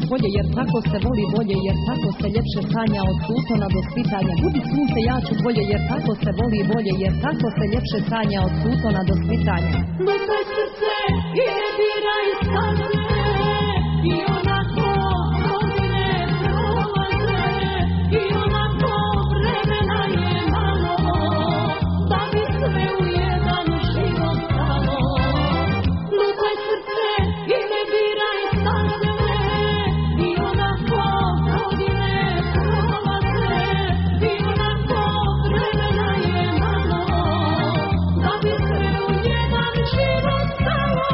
bolje jer tako se voli bolje, jer tako se ljepše sanja od sutona do svitanja. Budi sunce, ja ću bolje jer tako se voli bolje, jer tako se ljepše sanja od sutona do svitanja. Lupaj srce i ne diraj staze, i onako godine prolaze, i onako vremena je malo, da bi sve u jedan život stalo. Lupaj srce i ne diraj staze, i onako godine prolaze, i onako vremena je malo, da bi sve u jedan život stalo.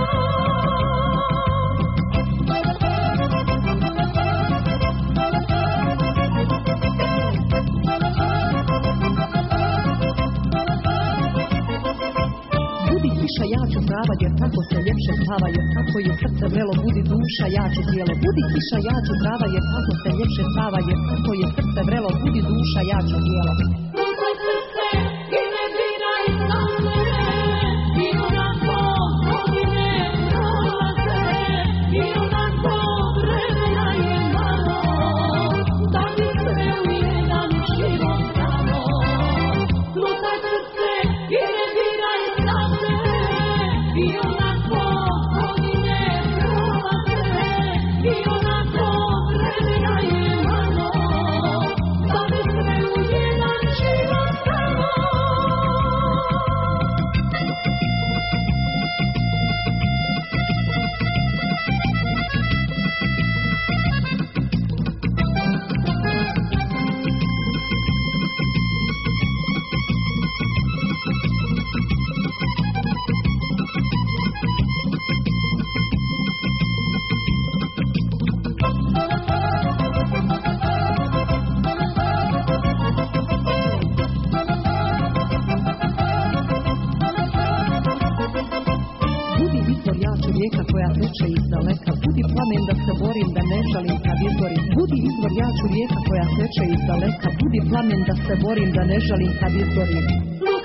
Budi kiša, ja ću trava, jer tako se ljepše spava, jer tako je srce vrelo, budi duša, ja ću tijelo. Budi kiša, ja ću trava, jer tako se ljepše spava, jer tako je srce vrelo, budi duša, ja ću tijelo. Lupaj srce i ne diraj staze, i onako godine prolaze, i onako vremena je malo, da bi sve u jedan život stalo. Lupaj srce i ne diraj staze, i onako godine prolaze, i onako vremena je malo, da bi sve u jedan život stalo. Budi izvor, ja ću rijeka koja teče iz daleka, budi plamen da se borim, da ne žalim kad izgorim. Budi izvor, ja ću rijeka koja teče iz daleka, budi plamen da se borim, da ne žalim kad izgorim.